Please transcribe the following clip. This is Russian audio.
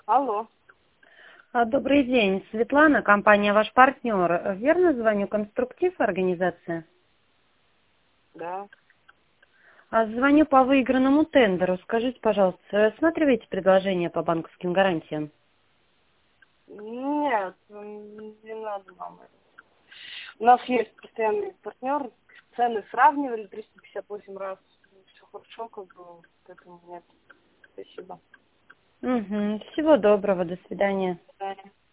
Алло. Добрый день, Светлана, компания «Ваш партнер». Верно звоню? Конструктив организация? Да. Звоню по выигранному тендеру. Скажите, пожалуйста, рассматриваете предложение по банковским гарантиям? Нет, не надо нам. У нас есть постоянный партнер. Цены сравнивали 358 раз. Все хорошо, как бы, поэтому нет. Спасибо. Угу. Всего доброго, до свидания. До свидания.